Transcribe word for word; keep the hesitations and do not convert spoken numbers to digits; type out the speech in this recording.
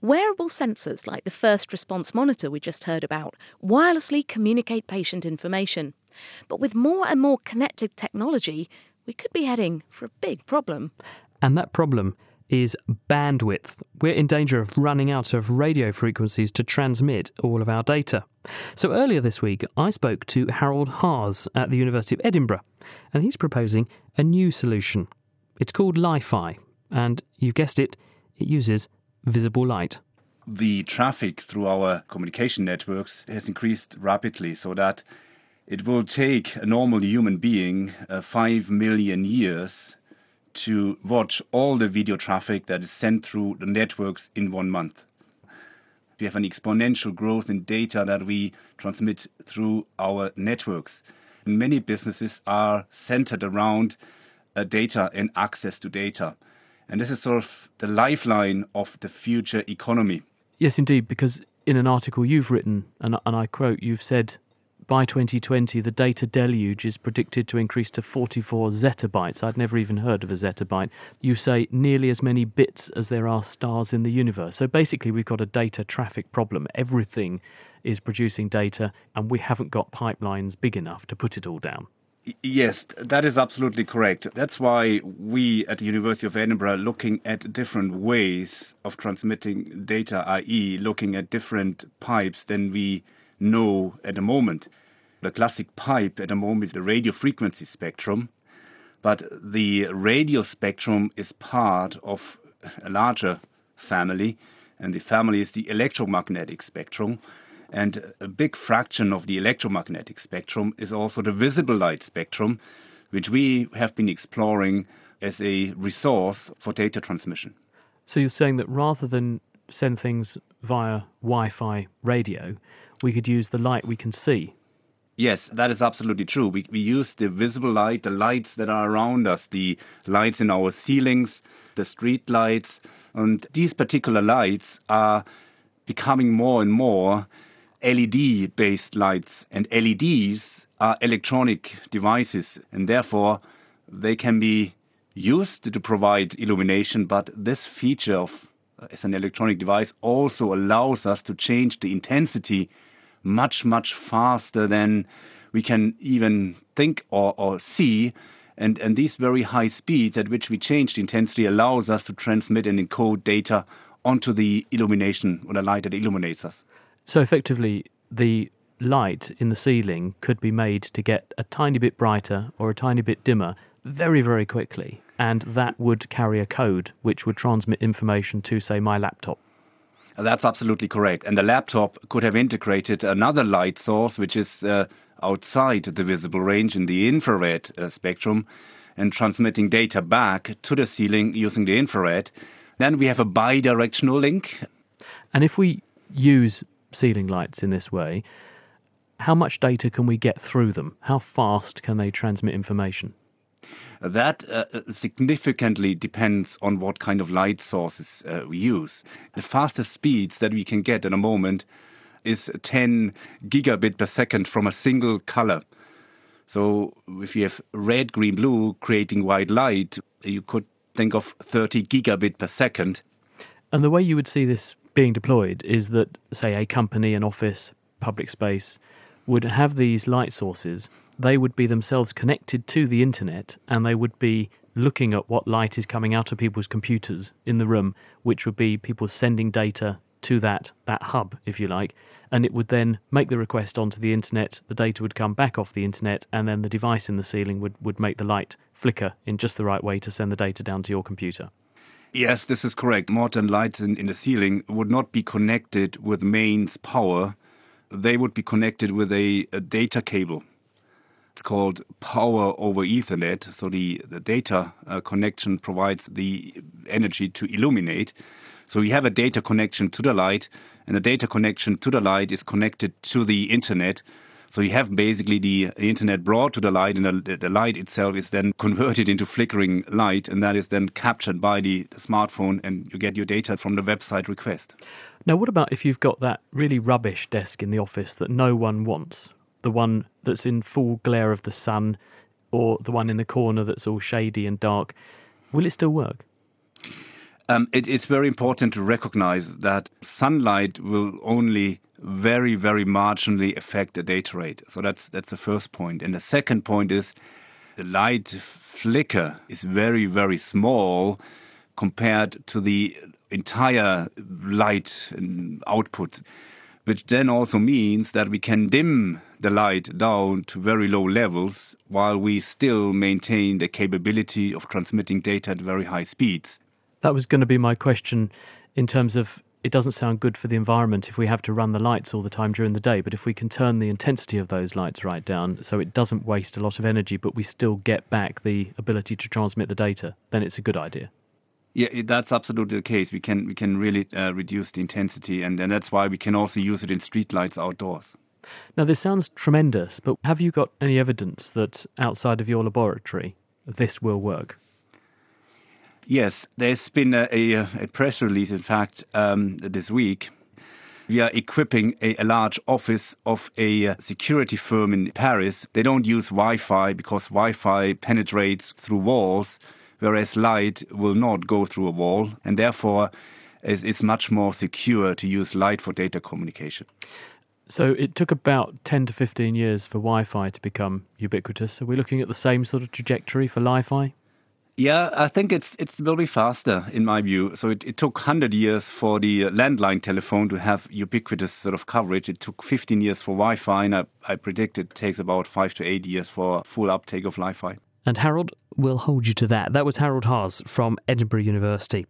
Wearable sensors like the first response monitor we just heard about wirelessly communicate patient information. But with more and more connected technology, we could be heading for a big problem. And that problem is bandwidth. We're in danger of running out of radio frequencies to transmit all of our data. So earlier this week, I spoke to Harold Haas at the University of Edinburgh, and he's proposing a new solution. It's called Li-Fi, and you've guessed it, it uses visible light. The traffic through our communication networks has increased rapidly, so that it will take a normal human being uh, five million years to watch all the video traffic that is sent through the networks in one month. We have an exponential growth in data that we transmit through our networks. And many businesses are centered around uh, data and access to data. And this is sort of the lifeline of the future economy. Yes, indeed, because in an article you've written, and, and I quote, you've said, by twenty twenty, the data deluge is predicted to increase to forty-four zettabytes. I'd never even heard of a zettabyte. You say nearly as many bits as there are stars in the universe. So basically, we've got a data traffic problem. Everything is producing data, and we haven't got pipelines big enough to put it all down. Yes, that is absolutely correct. That's why we at the University of Edinburgh are looking at different ways of transmitting data, that is looking at different pipes than we know at the moment. The classic pipe at the moment is the radio frequency spectrum, but the radio spectrum is part of a larger family, and the family is the electromagnetic spectrum. And a big fraction of the electromagnetic spectrum is also the visible light spectrum, which we have been exploring as a resource for data transmission. So you're saying that rather than send things via Wi-Fi radio, we could use the light we can see? Yes, that is absolutely true. We, we use the visible light, the lights that are around us, the lights in our ceilings, the street lights. And these particular lights are becoming more and more L E D-based lights. And L E Ds are electronic devices, and therefore they can be used to provide illumination. But this feature of as an electronic device also allows us to change the intensity much, much faster than we can even think or, or see. And, and these very high speeds at which we change the intensity allows us to transmit and encode data onto the illumination or the light that illuminates us. So effectively, the light in the ceiling could be made to get a tiny bit brighter or a tiny bit dimmer very, very quickly. And that would carry a code which would transmit information to, say, my laptop. That's absolutely correct. And the laptop could have integrated another light source, which is uh, outside the visible range in the infrared uh, spectrum, and transmitting data back to the ceiling using the infrared. Then we have a bi-directional link. And if we use ceiling lights in this way, how much data can we get through them? How fast can they transmit information? That uh, significantly depends on what kind of light sources uh, we use. The fastest speeds that we can get at a moment is ten gigabit per second from a single color. So if you have red, green, blue creating white light, you could think of thirty gigabit per second. And the way you would see this being deployed is that, say, a company, an office, public space would have these light sources. They would be themselves connected to the internet, and they would be looking at what light is coming out of people's computers in the room, which would be people sending data to that that hub, if you like, and it would then make the request onto the internet. The data would come back off the internet, and then the device in the ceiling would, would make the light flicker in just the right way to send the data down to your computer. Yes, this is correct. Modern lights in, in the ceiling would not be connected with mains power. They would be connected with a, a data cable. It's called power over Ethernet. So the, the data uh, connection provides the energy to illuminate. So you have a data connection to the light, and the data connection to the light is connected to the internet. So you have basically the internet brought to the light, and the, the light itself is then converted into flickering light, and that is then captured by the, the smartphone, and you get your data from the website request. Now, what about if you've got that really rubbish desk in the office that no one wants? The one that's in full glare of the sun, or the one in the corner that's all shady and dark. Will it still work? Um, it, it's very important to recognize that sunlight will only very, very marginally affect the data rate. So that's that's the first point. And the second point is the light flicker is very, very small compared to the entire light output, which then also means that we can dim the light down to very low levels while we still maintain the capability of transmitting data at very high speeds. That was going to be my question in terms of it doesn't sound good for the environment if we have to run the lights all the time during the day, but if we can turn the intensity of those lights right down so it doesn't waste a lot of energy, but we still get back the ability to transmit the data, then it's a good idea. Yeah, that's absolutely the case. We can we can really uh, reduce the intensity, and, and that's why we can also use it in streetlights outdoors. Now, this sounds tremendous, but have you got any evidence that outside of your laboratory this will work? Yes, there's been a, a, a press release, in fact, um, this week. We are equipping a, a large office of a security firm in Paris. They don't use Wi-Fi because Wi-Fi penetrates through walls, whereas light will not go through a wall, and therefore it's much more secure to use light for data communication. So it took about ten to fifteen years for Wi-Fi to become ubiquitous. Are we looking at the same sort of trajectory for Li-Fi? Yeah, I think it's it will be faster, in my view. So it, it took one hundred years for the landline telephone to have ubiquitous sort of coverage. It took fifteen years for Wi-Fi, and I, I predict it takes about five to eight years for full uptake of Li-Fi. And Harold, we'll hold you to that. That was Harold Haas from Edinburgh University.